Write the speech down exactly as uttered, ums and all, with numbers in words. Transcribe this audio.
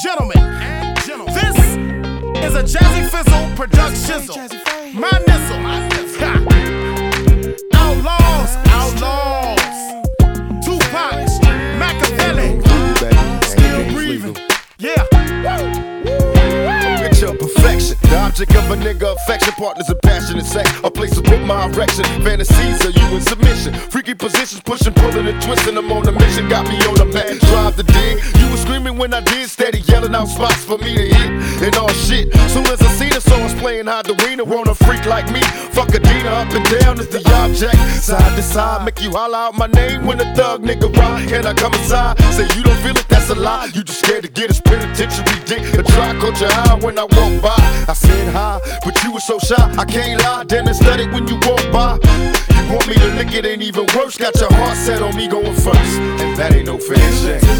gentlemen, and gentlemen, this is a Jazzy Fizzle production. My nizzle, ha. Outlaws, outlaws. Tupac, Machiavelli, still breathing. Yeah. Picture perfection, the object of a nigga affection, partners in passionate sex, a place to put my erection. Fantasies are you in submission, freaky positions, pushing, pulling and twisting. I'm on a mission, got me on the mat, drive the dig. You was screaming when I did, steady yelling out spots for me to hit and all shit. Soon as I see the songs playing high the arena, want a freak like me. Fuck a Dina, up and down is the object. Side to side, make you holler out my name when a thug nigga ride. Can I come inside? Say you don't feel it, that's a lie. You just scared to get his penitentiary dick. A try culture high when I walk by. I said hi, but you were so shy. I can't lie, damn it, studied when you walk by. You want me to lick it, ain't even worse. Got your heart set on me going first, and that ain't no fair shake.